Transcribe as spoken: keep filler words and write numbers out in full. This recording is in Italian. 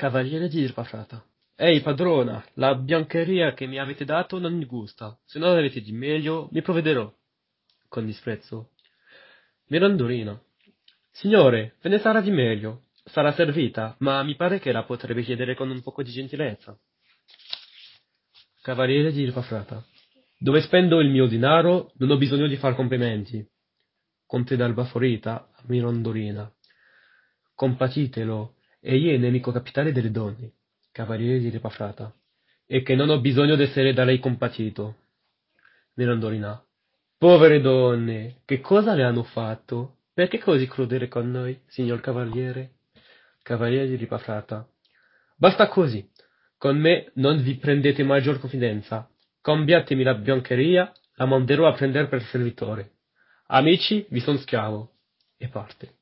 Cavaliere di Irpafrata. Ehi, padrona, la biancheria che mi avete dato non mi gusta. Se non avete di meglio, mi provvederò. Con disprezzo. Mirandolina. Signore, ve ne sarà di meglio. Sarà servita, ma mi pare che la potrebbe chiedere con un poco di gentilezza. Cavaliere di Irpafrata. Dove spendo il mio denaro, non ho bisogno di far complimenti. Conte d'Alba Forita, Mirandolina. Compatitelo, egli è il nemico capitale delle donne, cavaliere di Ripafrata, e che non ho bisogno d'essere da lei compatito. Mirandolina. Povere donne, che cosa le hanno fatto? Perché così crudele con noi, signor cavaliere? Cavaliere di Ripafrata. Basta così. Con me non vi prendete maggior confidenza. Cambiatemi la biancheria, la manderò a prendere per servitore. Amici, vi son schiavo. E parte.